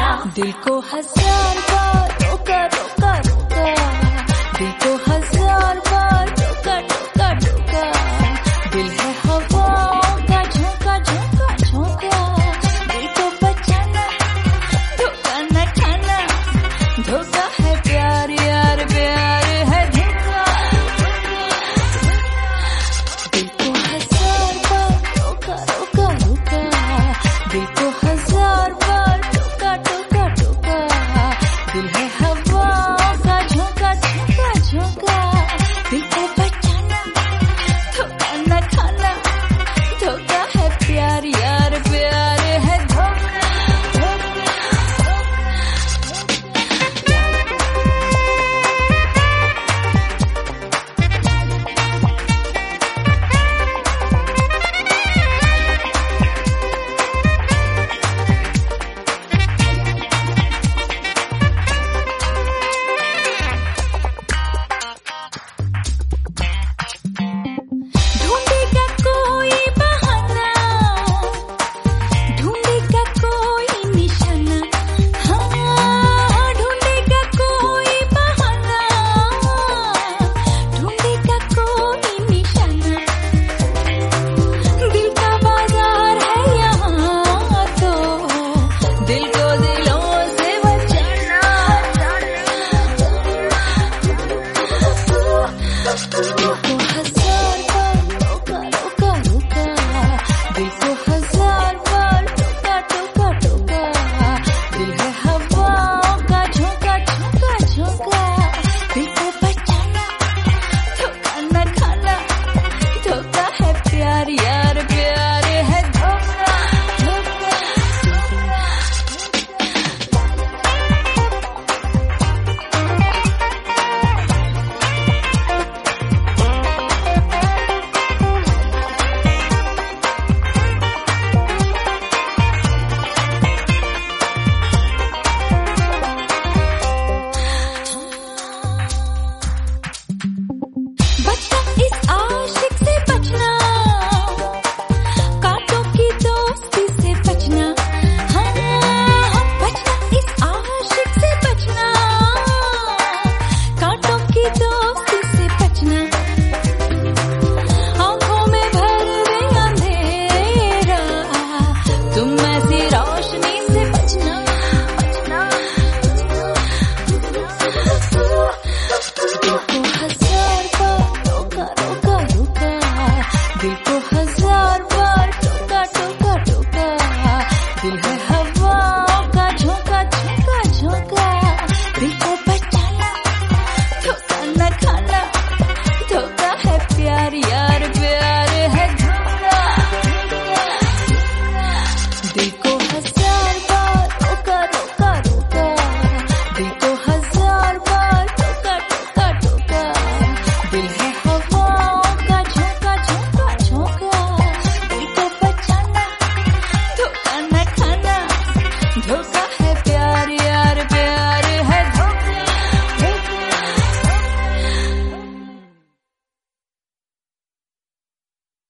दिल को हजार बार रोका रोका रोका, दिल को हजार बार रोका रोका रोका। दिल है हवाओं का झोंका झोंका झोंका, दिल को बचाना धोखा न खाना। धोखा है प्यार यार, प्यार है धोखा। दिल को हजार बार रोका रोका रोका, दिल को हजार बार